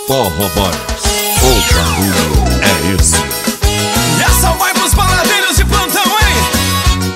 Forró Boys, o barulho é esse. E essa vai pros baladeiros de plantão, hein?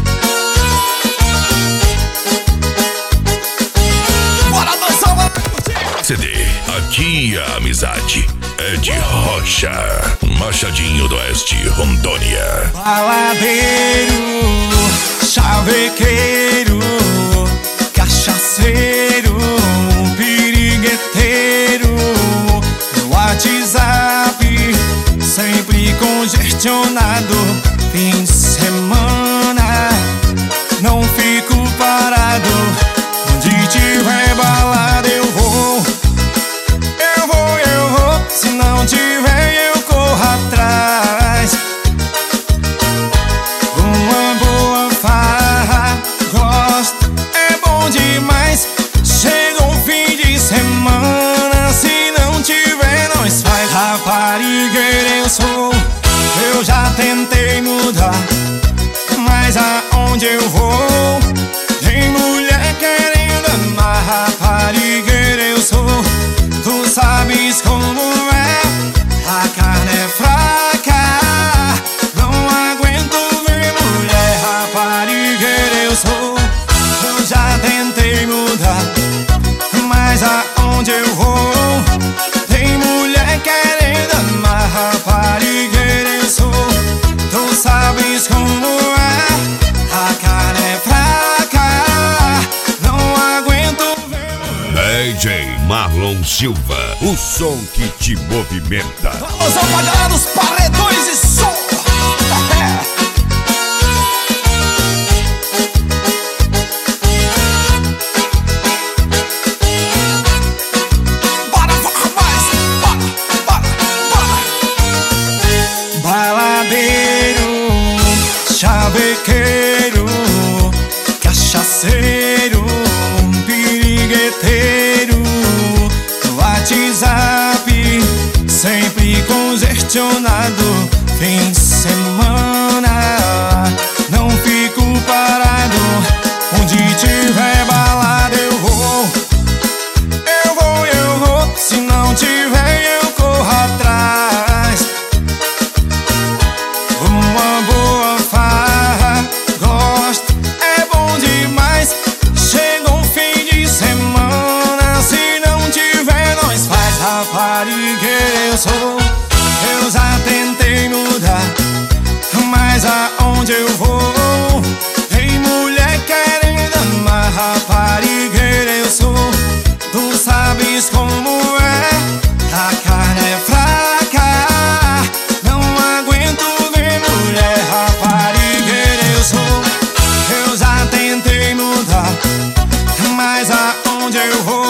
Bora dançar, bora curtir. CD, aqui a amizade é de rocha. Machadinho do Oeste, Rondônia. Baladeiro, chavequeiro, cachaceiro, pirigueteiro, no WhatsApp, sempre congestionado. Fim de semana, não fico parado. Onde tiver balada eu vou. Se não tiver eu corro atrás. Uma boa farra, gosto, é bom demais. Chega o fim de semana, se não tiver nós faz. Raparigueira eu sou, eu já tentei mudar, mas aonde eu vou tem mulher querendo amar. Raparigueira eu sou, tu sabes como é. A carne é fraca, não aguento ver mulher. Raparigueira eu sou, eu já tentei mudar, mas aonde eu vou tem mulher querendo amar. Raparigueira eu sou, tu sabes como é. A carne é fraca, não aguento ver. DJ Marlon Silva, o som que te movimenta. Vamos apagar dos paredões e som. Bora, rapaz, bora. Baladeiro, chavequeiro, cachaceiro, pirigueteiro, WhatsApp, sempre congestionado. Fim de semana, não fico parado. Onde tiver balada eu vou. Se não tiver eu corro atrás. Uma boa farra, gosto, é bom demais. Chega o fim de semana, se não tiver nós faz. Raparigueira eu sou, eu já tentei mudar, mas aonde eu vou tem mulher querendo amar. Raparigueira eu sou, tu sabes como é. A carne é fraca, não aguento ver mulher. Raparigueira eu sou, eu já tentei mudar, mas aonde eu vou